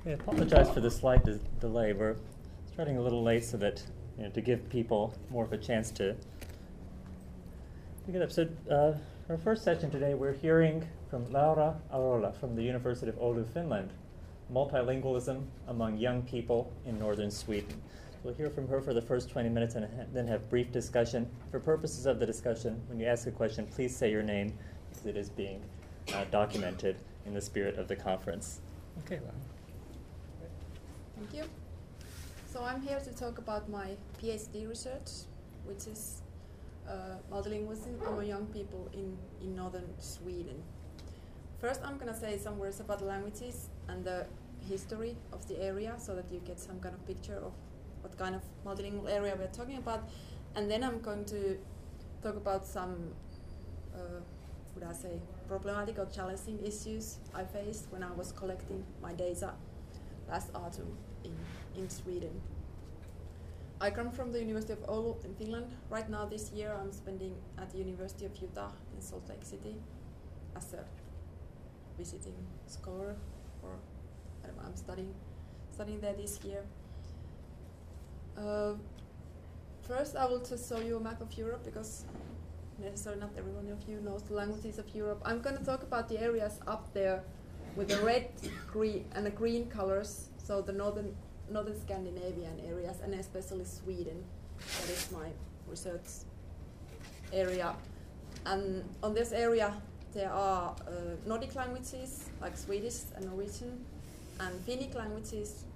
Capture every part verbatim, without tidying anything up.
I apologize for the slight de- delay. We're starting a little late so that, you know, to give people more of a chance to pick it up. So uh, our first session today, we're hearing from Laura Arola from the University of Oulu, Finland, multilingualism among young people in northern Sweden. We'll hear from her for the first twenty minutes and ha- then have brief discussion. For purposes of the discussion, when you ask a question, please say your name because it is being uh, documented in the spirit of the conference. Okay, Laura. Thank you. So I'm here to talk about my PhD research, which is uh, multilingualism among young people in, in northern Sweden. First, I'm going to say some words about the languages and the history of the area so that you get some kind of picture of what kind of multilingual area we're talking about. And then I'm going to talk about some, uh, would I say, problematic or challenging issues I faced when I was collecting my data last autumn in, in Sweden. I come from the University of Oulu in Finland. Right now this year I'm spending at the University of Utah in Salt Lake City as a visiting scholar, or I don't know, I'm studying studying there this year. Uh, first I will just show you a map of Europe because necessarily not everyone of you knows the languages of Europe. I'm going to talk about the areas up there with the red, green, and the green colors, so the northern northern Scandinavian areas, and especially Sweden. That is my research area. And on this area, there are uh, Nordic languages like Swedish and Norwegian, and Finnic languages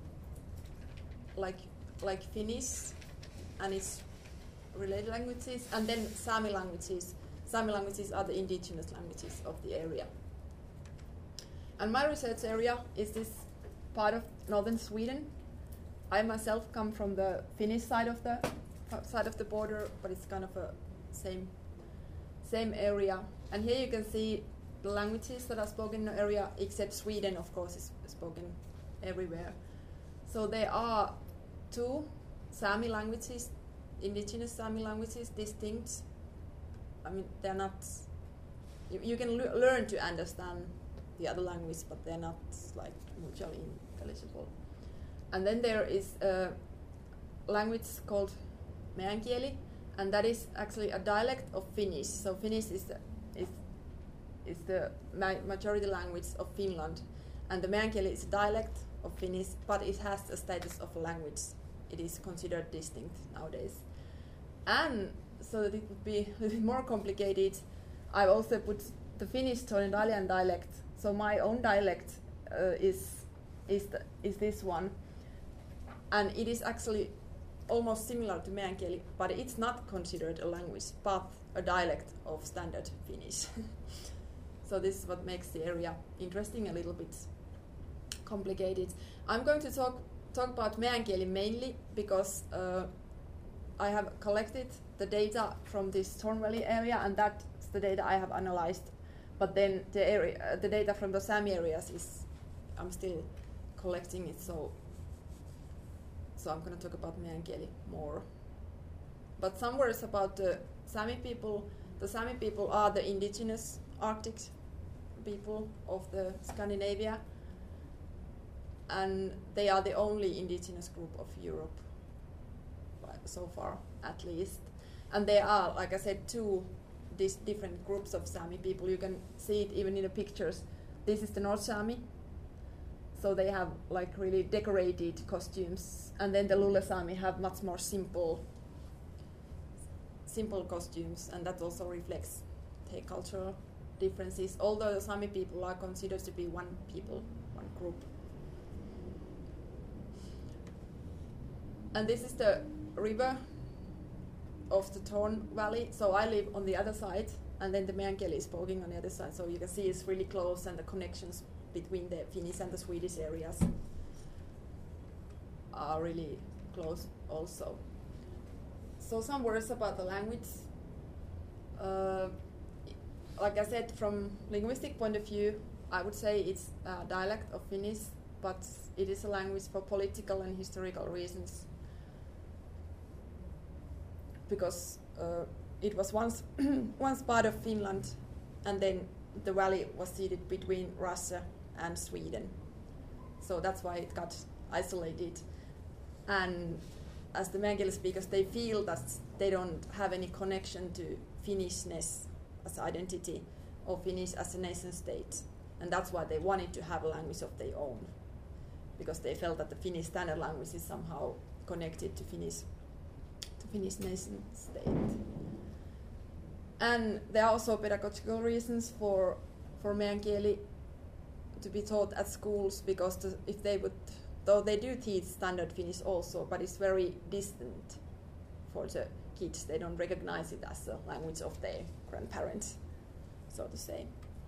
like like Finnish and its related languages, and then Sami languages. Sami languages are the indigenous languages of the area. And my research area is this part of northern Sweden. I myself come from the Finnish side of the side of the border, but it's kind of a same same area. And here you can see the languages that are spoken in the area, except Sweden, of course, is spoken everywhere. So there are two Sami languages, indigenous Sami languages, distinct. I mean, they're not. You, you can l- learn to understand the other language, but they're not like mutually intelligible. And then there is a language called meänkieli, and that is actually a dialect of Finnish. So Finnish is the, is, is the ma- majority language of Finland, and the meänkieli is a dialect of Finnish, but it has a status of a language. It is considered distinct nowadays. And so that it would be a little more complicated, I've also put the Finnish Tornedalian dialect. So my own dialect uh, is is the, is this one, and it is actually almost similar to meänkieli, but it's not considered a language, but a dialect of standard Finnish. So this is what makes the area interesting, a little bit complicated. I'm going to talk talk about meänkieli mainly because uh, I have collected the data from this Torn Valley area, and that's the data I have analyzed. But then the area, uh, the data from the Sami areas is, I'm still collecting it, so so I'm going to talk about meänkieli more. But some words about the Sami people. The Sami people are the indigenous Arctic people of the Scandinavia, and they are the only indigenous group of Europe, so far at least. And there are, like I said, two these different groups of Sami people. You can see it even in the pictures. This is the North Sami, so they have like really decorated costumes, and then the Luleå Sami have much more simple simple costumes, and that also reflects the cultural differences, although the Sami people are considered to be one people, one group. And this is the river of the Torn Valley. So I live on the other side, and then the meänkieli is spoken on the other side. So you can see it's really close, and the connections between the Finnish and the Swedish areas are really close also. So some words about the language. Uh, like I said, from linguistic point of view, I would say it's a dialect of Finnish, but it is a language for political and historical reasons, because uh, it was once once part of Finland, and then the valley was seated between Russia and Sweden. So that's why it got isolated. And as the Meänkieli speakers, they feel that they don't have any connection to Finnishness as identity or Finnish as a nation state. And that's why they wanted to have a language of their own, because they felt that the Finnish standard language is somehow connected to Finnish, to Finnish nation state. And there are also pedagogical reasons for for Meänkieli to be taught at schools, because the, if they would, though they do teach standard Finnish also, but it's very distant for the kids. They don't recognize it as a language of their grandparents, so to say.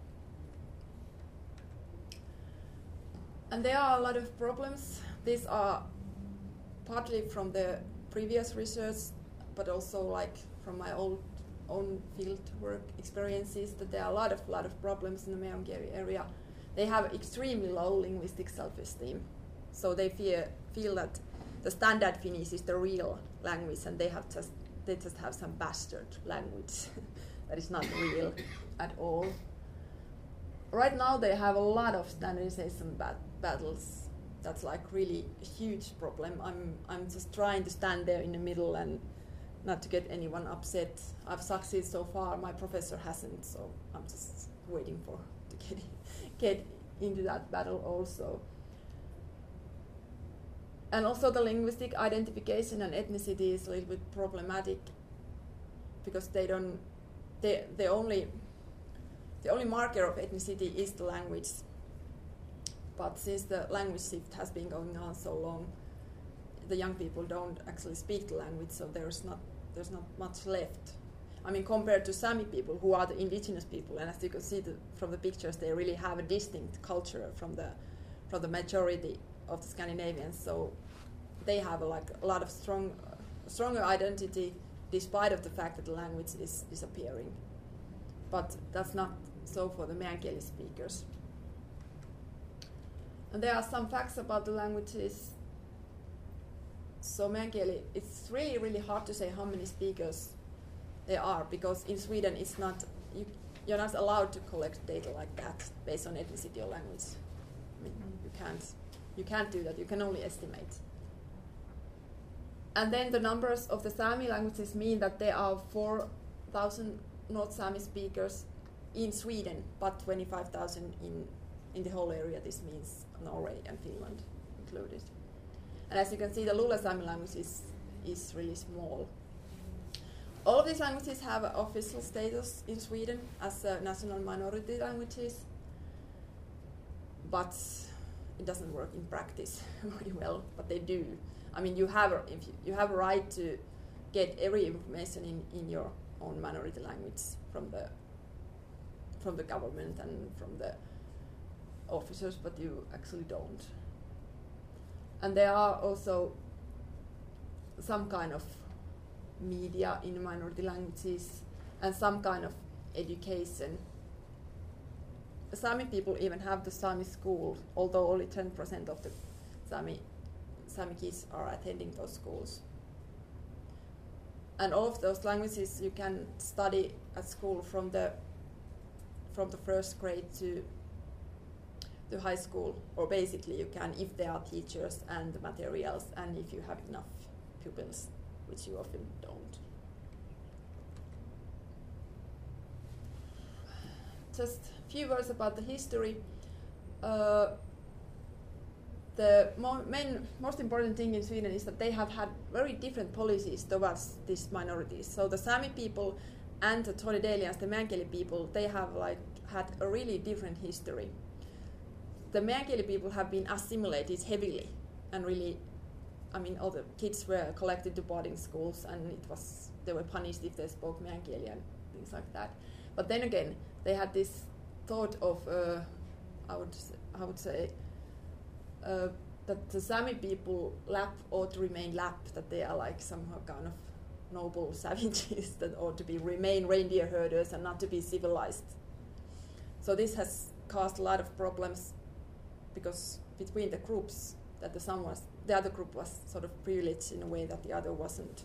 And there are a lot of problems. These are partly from the previous research, but also like from my old own field work experiences, that there are a lot of lot of problems in the Meänkieli area. They have extremely low linguistic self-esteem, so they fear, feel that the standard Finnish is the real language, and they have just they just have some bastard language that is not real at all. Right now they have a lot of standardization bat- battles. That's like really a huge problem. I'm I'm just trying to stand there in the middle and not to get anyone upset. I've succeeded so far. My professor hasn't, so I'm just waiting for to get get into that battle also. And also the linguistic identification and ethnicity is a little bit problematic, because they don't they they only the only marker of ethnicity is the language. But since the language shift has been going on so long, the young people don't actually speak the language, so there's not there's not much left. I mean, compared to Sami people, who are the indigenous people, and as you can see the, from the pictures, they really have a distinct culture from the from the majority of the Scandinavians. So they have a, like a lot of strong, uh, stronger identity, despite of the fact that the language is disappearing. But that's not so for the Meänkieli speakers. And there are some facts about the languages. So Meänkieli, it's really, really hard to say how many speakers there are, because in Sweden it's not, you, you're not allowed to collect data like that based on ethnicity or language. I mean, mm-hmm. you can't, you can't do that. You can only estimate. And then the numbers of the Sami languages mean that there are four thousand North Sami speakers in Sweden, but twenty-five thousand in in the whole area. This means Norway and Finland included. And as you can see, the Lule Sami language is, is really small. All of these languages have an official status in Sweden as uh, national minority languages, but it doesn't work in practice very well, but they do. I mean, you have a, if you, you have a right to get every information in, in your own minority language from the from the government and from the officers, but you actually don't. And there are also some kind of media in minority languages and some kind of education. Sami people even have the Sami school, although only ten percent of the Sami, Sami kids are attending those schools. And all of those languages you can study at school from the from the first grade to to high school, or basically you can if there are teachers and the materials and if you have enough pupils, which you often don't. Just a few words about the history. Uh, the mo main, most important thing in Sweden is that they have had very different policies towards these minorities. So the Sami people and the Tornedalians, the Meänkieli people, they have like had a really different history. The Meänkieli people have been assimilated heavily, and really, I mean, all the kids were collected to boarding schools, and it was they were punished if they spoke Meänkieli and things like that. But then again, they had this thought of, uh, I would I would say, uh, that the Sami people Lapp ought to remain Lapp, that they are like somehow kind of noble savages that ought to be remain reindeer herders and not to be civilized. So this has caused a lot of problems, because between the groups, that the some was the other group was sort of privileged in a way that the other wasn't.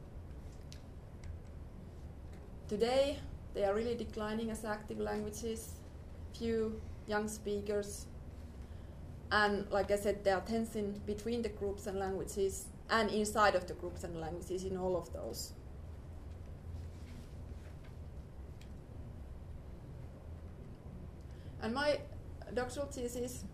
Today, they are really declining as active languages. Few young speakers, And like I said, there are tension between the groups and languages and inside of the groups and languages in all of those. And my doctoral thesis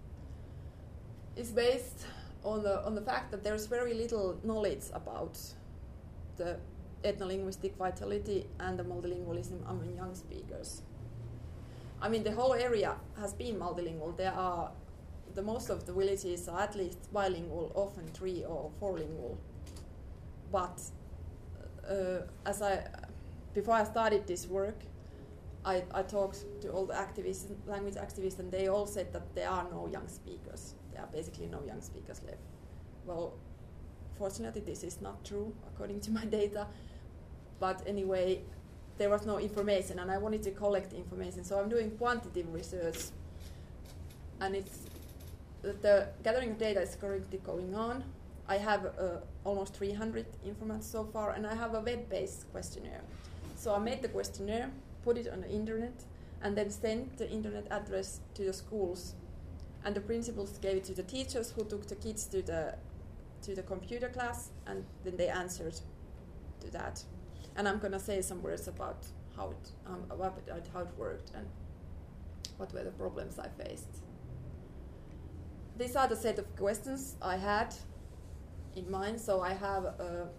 is based on the, on the fact that there's very little knowledge about the ethno-linguistic vitality and the multilingualism among young speakers. I mean, the whole area has been multilingual. There are, the most of the villages are at least bilingual, often three or fourlingual. But uh, as I, before I started this work, I, I talked to all the activists, language activists, and they all said that there are no young speakers. There are basically no young speakers left. Well, fortunately, this is not true according to my data. But anyway, there was no information, and I wanted to collect information. So I'm doing quantitative research, and it's the gathering of data is currently going on. I have uh, almost three hundred informants so far, and I have a web-based questionnaire. So I made the questionnaire, put it on the internet, and then sent the internet address to the schools. And the principals gave it to the teachers who took the kids to the to the computer class, and then they answered to that. And I'm going to say some words about how it, um, about how it worked and what were the problems I faced. These are the set of questions I had in mind. So I have uh,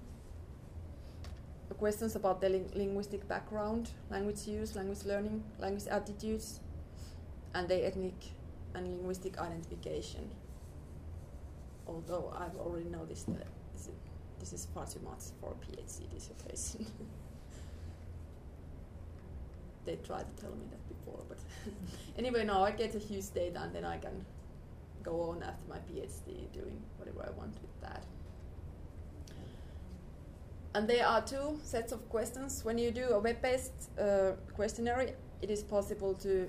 questions about the ling linguistic background, language use, language learning, language attitudes, and their ethnic and linguistic identification. Although I've already noticed that this is, this is far too much for a PhD dissertation. They tried to tell me that before, but anyway, now I get a huge data, and then I can go on after my PhD doing whatever I want with that. And there are two sets of questions. When you do a web-based uh, questionnaire, it is possible to,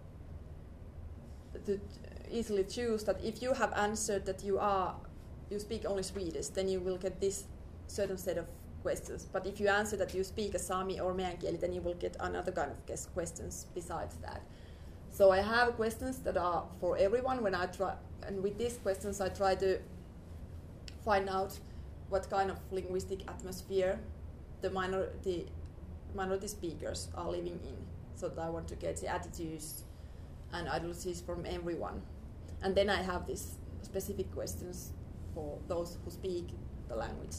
to easily choose that if you have answered that you are you speak only Swedish, then you will get this certain set of questions. But if you answer that you speak a Sami or Meänkieli, then you will get another kind of questions besides that. So I have questions that are for everyone. When I try, and with these questions, I try to find out what kind of linguistic atmosphere the minority minority speakers are living in. So that I want to get the attitudes and ideologies from everyone. And then I have these specific questions for those who speak the language.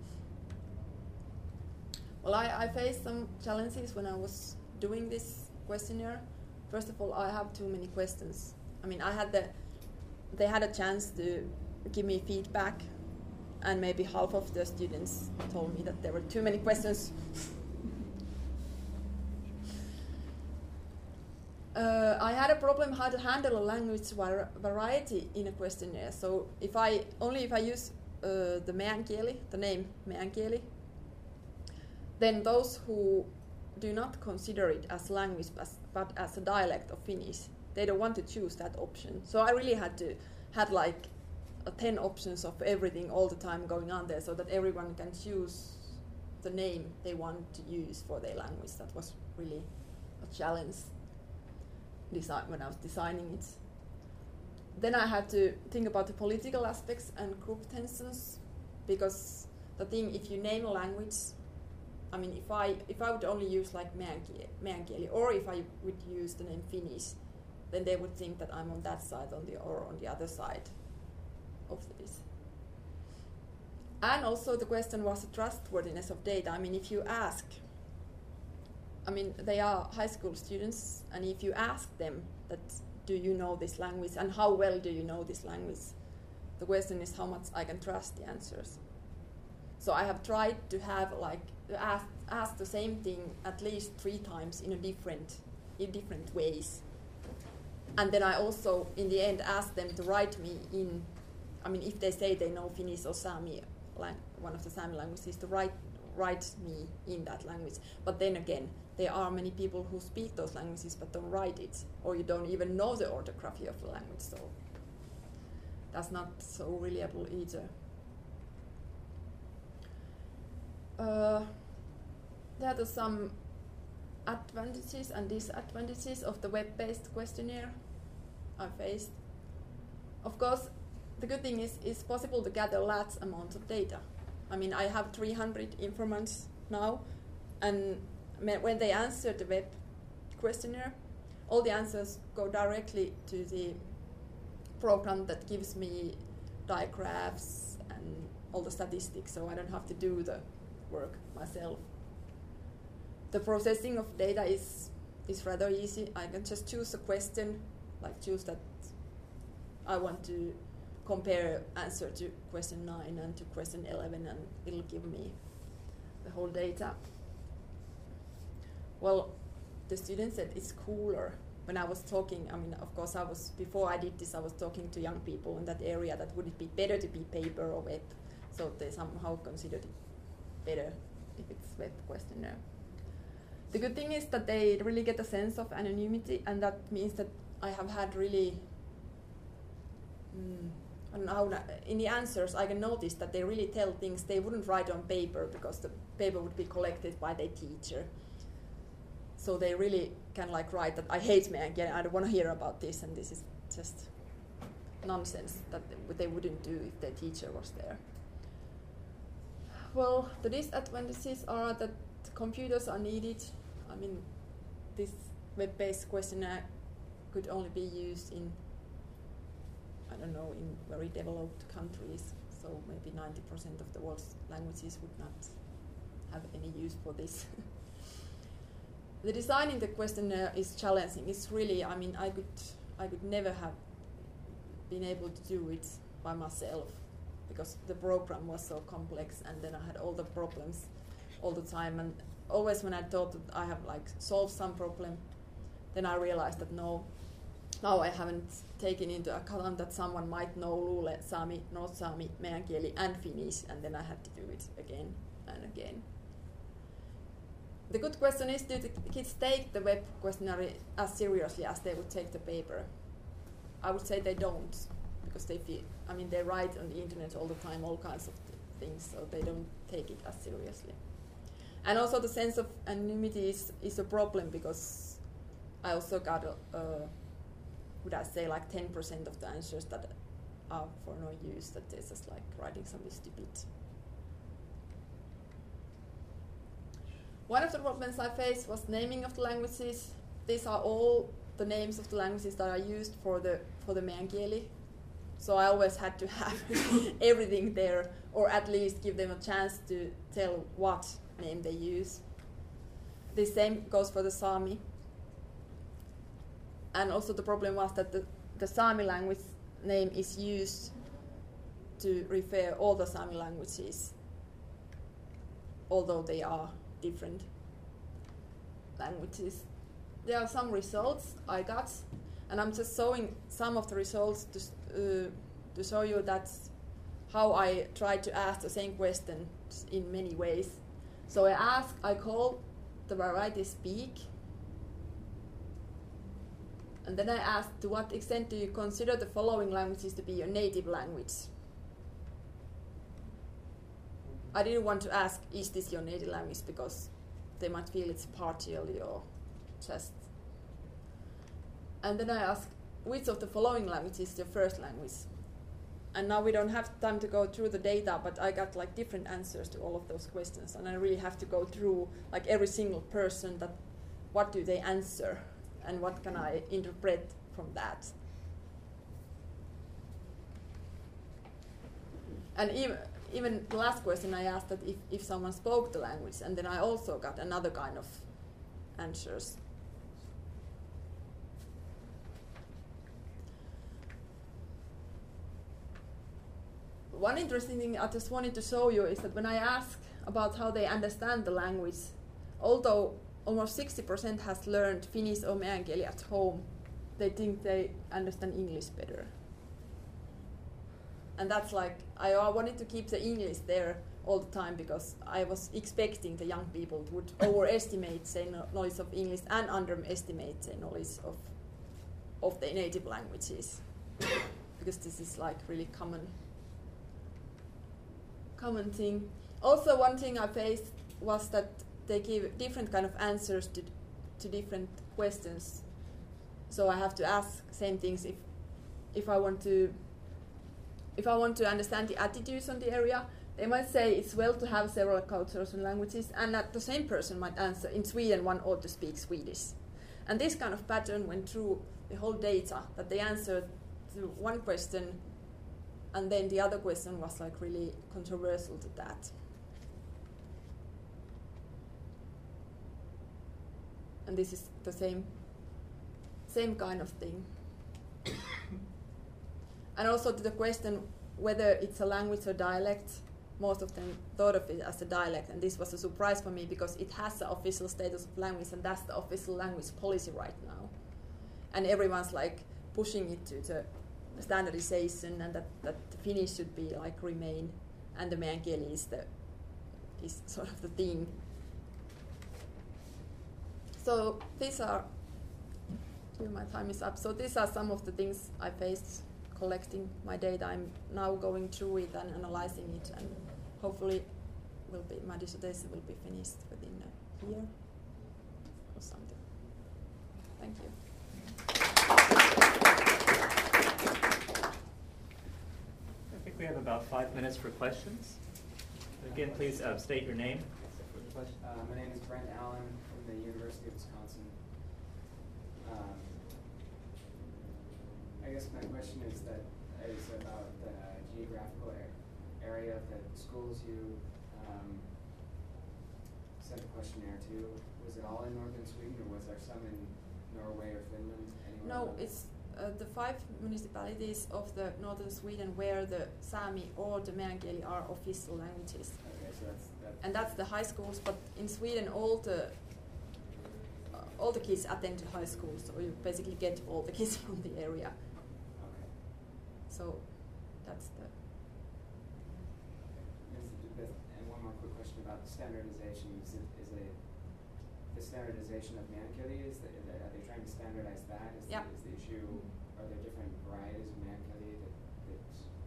Well, I, I faced some challenges when I was doing this questionnaire. First of all, I have too many questions. I mean, I had the, they had a chance to give me feedback, and maybe half of the students told me that there were too many questions. Uh, I had a problem how to handle a language var variety in a questionnaire. So if I only if I use uh, the Meänkieli, the name Meänkieli, then those who do not consider it as language but as a dialect of Finnish, they don't want to choose that option. So I really had to had like uh, ten options of everything all the time going on there, so that everyone can choose the name they want to use for their language. That was really a challenge design when I was designing it. Then I had to think about the political aspects and group tensions, because the thing, if you name a language, I mean, if I if I would only use like Meänkieli, or if I would use the name Finnish, then they would think that I'm on that side on the or on the other side of this. And also the question was the trustworthiness of data. I mean, if you ask, I mean, they are high school students, and if you ask them that, do you know this language, and how well do you know this language, the question is how much I can trust the answers. So I have tried to have like ask, ask the same thing at least three times in a different in different ways, and then I also in the end ask them to write me in. I mean, if they say they know Finnish or Sami, one of the Sami languages, to write write me in that language. But then again, there are many people who speak those languages but don't write it, or you don't even know the orthography of the language, so that's not so reliable either. Uh, there are some advantages and disadvantages of the web-based questionnaire I faced. of course, the good thing is it's possible to gather large amounts of data. I mean, I have three hundred informants now, and when they answer the web questionnaire, all the answers go directly to the program that gives me diagraphs and all the statistics, so I don't have to do the work myself. The processing of data is is rather easy. I can just choose a question, like choose that I want to compare answer to question nine and to question eleven, and it'll give me the whole data. Well, the student said it's cooler. When I was talking, I mean, of course, I was before I did this, I was talking to young people in that area that would it be better to be paper or web, so they somehow considered it better if it's web questionnaire. The good thing is that they really get a sense of anonymity, and that means that I have had really, mm, I don't know, in the answers I can notice that they really tell things they wouldn't write on paper because the paper would be collected by their teacher. So they really can like write that I hate me again, I don't want to hear about this, and this is just nonsense that they wouldn't do if their teacher was there. Well, the disadvantages are that computers are needed. I mean, this web-based questionnaire could only be used in, I don't know, in very developed countries, so maybe ninety percent of the world's languages would not have any use for this. The design in the questionnaire is challenging. It's really, I mean, I could, I could never have been able to do it by myself because the program was so complex, and then I had all the problems all the time. And always when I thought that I have like solved some problem, then I realized that no, now I haven't taken into account that someone might know Lule, Sami, North Sami, Meänkieli, and Finnish, and then I had to do it again and again. The good question is, do the kids take the web questionnaire as seriously as they would take the paper? I would say they don't, because they feel, I mean, they write on the internet all the time, all kinds of th things, so they don't take it as seriously. And also the sense of anonymity is, is a problem, because I also got, a, uh, would I say, like ten percent of the answers that are for no use, that they're just like writing something stupid. One of the problems I faced was naming of the languages. These are all the names of the languages that are used for the for the Meänkieli. So I always had to have everything there, or at least give them a chance to tell what name they use. The same goes for the Sami. And also the problem was that the, the Sami language name is used to refer all the Sami languages, although they are different languages. There are some results I got, and I'm just showing some of the results to, uh, to show you that's how I tried to ask the same question in many ways. So I ask, I call the variety speak, and then I asked, to what extent do you consider the following languages to be your native language? I didn't want to ask, is this your native language, because they might feel it's partially or just. And then I asked, which of the following languages is your first language? And now we don't have time to go through the data, but I got like different answers to all of those questions, and I really have to go through like every single person, that what do they answer, and what can I interpret from that. And even Even the last question I asked that if, if someone spoke the language, and then I also got another kind of answers. One interesting thing I just wanted to show you is that when I ask about how they understand the language, although almost sixty percent has learned Finnish or Meänkieli at home, they think they understand English better. And that's like, I, I wanted to keep the English there all the time, because I was expecting the young people would overestimate their knowledge of English and underestimate their knowledge of, of their native languages. Because this is like really common, common thing. Also, one thing I faced was that they give different kind of answers to, to different questions. So I have to ask same things if, if I want to if I want to understand the attitudes on the area, they might say it's well to have several cultures and languages, and that the same person might answer, in Sweden one ought to speak Swedish. And this kind of pattern went through the whole data, that they answered to one question, and then the other question was like really controversial to that. And this is the same, same kind of thing. And also to the question whether it's a language or dialect, most of them thought of it as a dialect, and this was a surprise for me because it has the official status of language, and that's the official language policy right now. And everyone's like pushing it to the standardization, and that, that the Finnish should be like remain, and the meänkieli is the is sort of the thing. So these are, my time is up. So these are some of the things I faced collecting my data. I'm now going through it and analyzing it, and hopefully will be my dissertation will be finished within a year or something. Thank you. I think we have about five minutes for questions. Again, please uh, state your name. For the question. Uh, my name is Brent Allen from the University of Wisconsin. Um, I guess my question is that is about the geographical area of the schools you um, sent a questionnaire to. Was it all in northern Sweden, or was there some in Norway or Finland? Anywhere No, else? it's uh, the five municipalities of the northern Sweden where the Sami or the meänkieli are official languages. Okay, so that's that. And that's the high schools, but in Sweden all the uh, all the kids attend to high school, so you basically get all the kids from the area. Okay. So that's the. Is it, and one more quick question about the standardization. Is it, is it the standardization of meänkieli? Is the, are they trying to standardize that? Is, yeah. the, is the issue? Are there different varieties of meänkieli that, that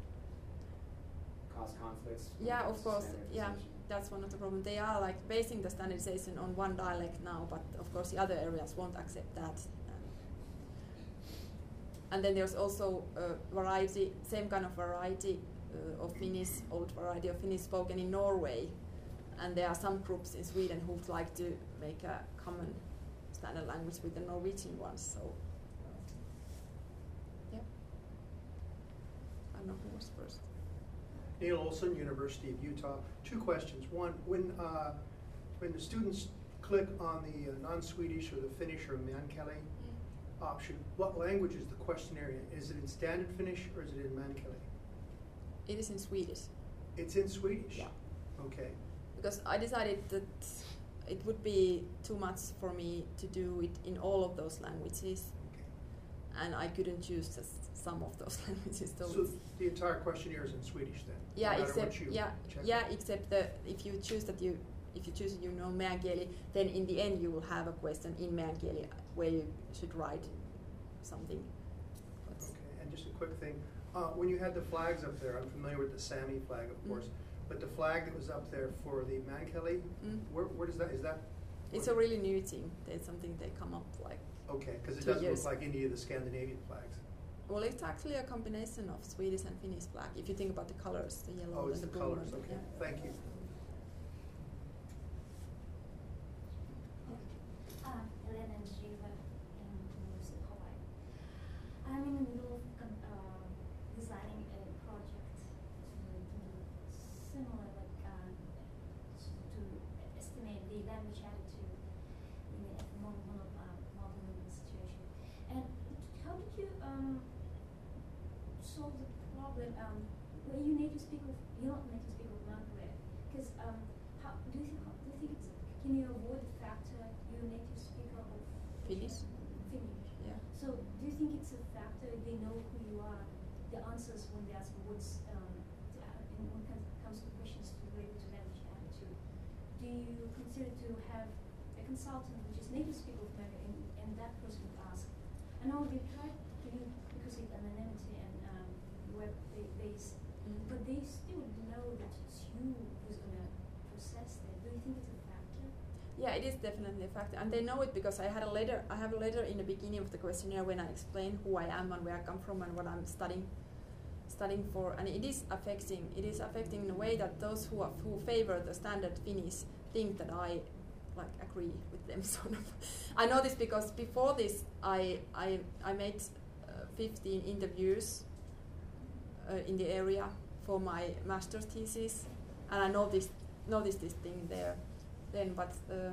cause conflicts? Yeah, of course. Yeah, that's one of the problems. They are like basing the standardization on one dialect now, but of course the other areas won't accept that. And then there's also a variety, same kind of variety uh, of Finnish, old variety of Finnish spoken in Norway. And there are some groups in Sweden who would like to make a common standard language with the Norwegian ones. So, yeah. I don't know who was first. Neil Olson, University of Utah. Two questions. One, when uh, when the students click on the uh, non-Swedish or the Finnish or meänkieli option, what language is the questionnaire in? Is it in standard Finnish or is it in meänkieli? It is in Swedish. It's in Swedish? Yeah. Okay. Because I decided that it would be too much for me to do it in all of those languages, Okay. and I couldn't choose just some of those languages. So, So it's, the entire questionnaire is in Swedish then? yeah, no matter except what you yeah, check yeah, out? except that if you choose that you if you choose you know meänkieli, then in the end you will have a question in meänkieli where you should write something. But Okay, and just a quick thing. Uh, when you had the flags up there, I'm familiar with the Sami flag, of Mm. course, but the flag that was up there for the meänkieli, Mm. where, where does that, is that? It's a really new thing. There's something they come up like. Okay, because it two doesn't years. look like any of the Scandinavian flags. Well, it's actually a combination of Swedish and Finnish flag. If you think about the colors, the yellow Oh, and it's the the blue. colors, and- okay. yeah. Thank you. Uh, Elena and Shiva in University of Hawaii. I'm in the middle of con- uh, designing a project to do similar, like uh, to estimate the language attitude in the mono, mono, uh, multilingual situation. And how did you um, solve the problem um, where you native speak of you're not native speak of language? Because um, how do you think? Do you think it's can you avoid the factor you're a native speaker of Finnish? Finnish. Yeah. So do you think it's a factor they know who you are? The answers when they ask what's um, to, uh, and when it comes to questions related to language attitude, do you consider to have a consultant which is native speaker of Mandarin and, and that person would ask? I know they tried to do because of anonymity and um, web based, Mm. but they still know that it's you who's going to process that. Do you think it's a factor? Yeah, it is definitely a factor, and they know it because I had a letter. I have a letter in the beginning of the questionnaire when I explain who I am and where I come from and what I'm studying, studying for, and it is affecting. It is affecting in a way that those who are, who favor the standard Finnish think that I like agree with them sort of. I know this because before this I I I made uh, fifteen interviews uh, in the area for my master's thesis, and I noticed noticed this thing there then, but uh,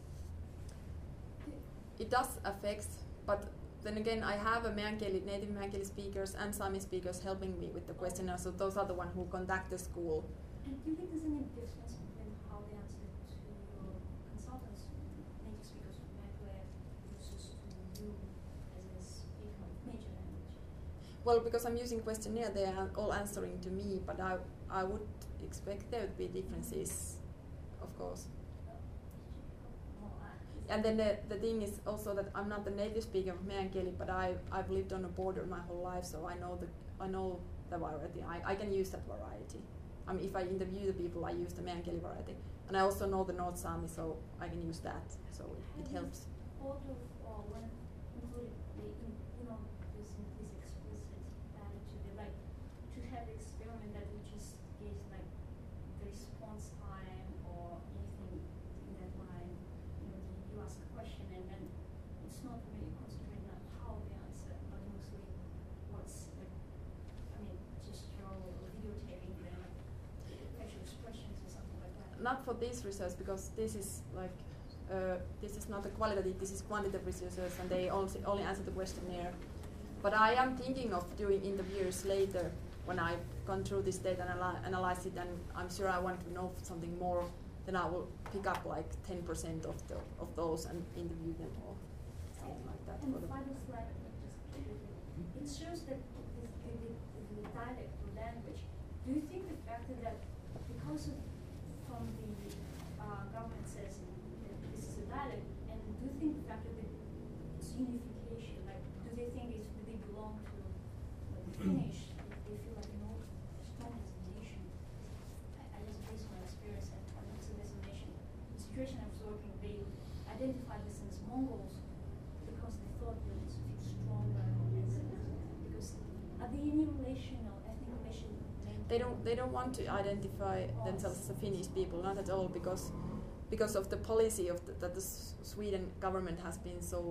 it does affect. But then again, I have a Meänkieli, native Meänkieli speakers and Sami speakers helping me with the questionnaire, so those are the ones who contact the school. And do you think there's any difference between how they answer to your consultants, native speakers from Meänkieli, versus to you as a speaker of major language? Well, because I'm using questionnaire, they are all answering to me, but I I would expect there would be differences, of course. And then the, the thing is also that I'm not the native speaker of Meänkieli, but I I've lived on a border my whole life, so I know the I know the variety. I, I can use that variety. I mean, if I interview the people, I use the Meänkieli variety, and I also know the North Sami, so I can use that. So it, it helps. Thought of uh, when including the in, you know this this explicit attitude, like to have the experiment that we just gave like the response time or anything in that line. You know, you ask a question and then it's not really concentrating on how they answer, but mostly what's like. I mean, just your videotaping the facial expressions or something like that. Not for this research, because this is like uh, this is not a qualitative, this is quantitative research, and they only only answer the questionnaire. But I am thinking of doing interviews later when I've gone through this data and analy analyze it, and I'm sure I want to know something more. Then I will pick up like ten percent of the of those and interview them or something like that. And for the the final slide, just it shows that the, the, the, the dialect or language. Do you think the fact that because of from the uh, government says that this is a dialect, and do you think the fact that it's unification, like do they think it's, do they belong to like Finnish? They feel like no strong as a nation. I, I just based on my experience and on as a nation. The situation I was working, they identified this as Mongols because they thought they would feel stronger as because are there any relation or ethnic relation? They don't they don't want to identify themselves as a Finnish people, not at all, because because of the policy of the, that the S Sweden government has been so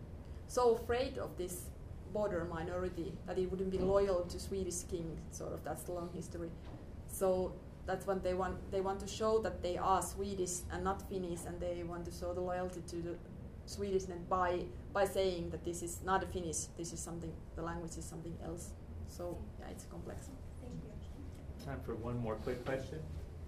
so afraid of this border minority that it wouldn't be loyal to Swedish king. Sort of that's the long history. So that's what they want. They want to show that they are Swedish and not Finnish, and they want to show the loyalty to the Swedishness by by saying that this is not a Finnish. This is something. The language is something else. So yeah, it's complex. Thank you. Time for one more quick question.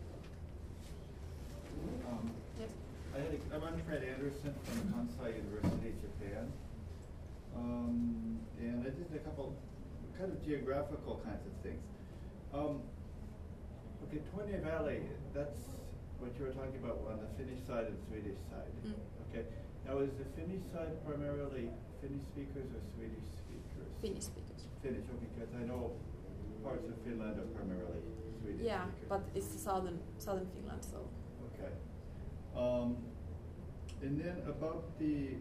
Um, Yes. I had a, I'm Fred Anderson from Kansai University, Japan. Um, and I did a couple kind of geographical kinds of things. Um, okay, Torne Valley, that's what you were talking about on the Finnish side and Swedish side. Mm. Okay. Now is the Finnish side primarily Finnish speakers or Swedish speakers? Finnish speakers. Finnish, okay, because I know parts of Finland are primarily Swedish Yeah, speakers. but it's southern southern Finland, so. Okay. Um, and then about the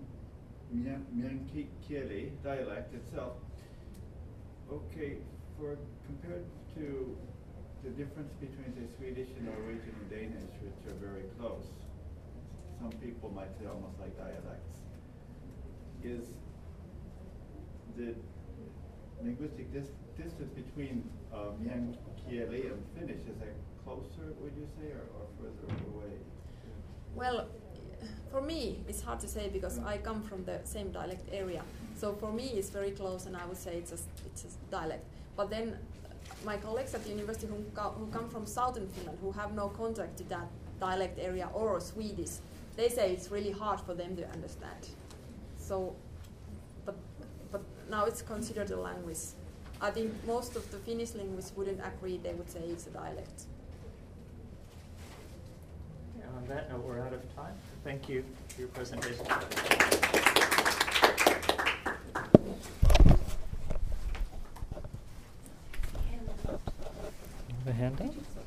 Meänkieli dialect itself. Okay, for compared to the difference between say Swedish and Norwegian and Danish, which are very close, some people might say almost like dialects, is the linguistic dis distance between uh, Meänkieli and Finnish, is that closer, would you say, or, or further away? Well, for me, it's hard to say because I come from the same dialect area. So for me, it's very close, and I would say it's a, it's a dialect. But then my colleagues at the university who, co who come from southern Finland, who have no contact to that dialect area or Swedish, they say it's really hard for them to understand. So, but, but now it's considered a language. I think most of the Finnish linguists wouldn't agree. They would say it's a dialect. And on that note, we're out of time. Thank you for your presentation. The handout?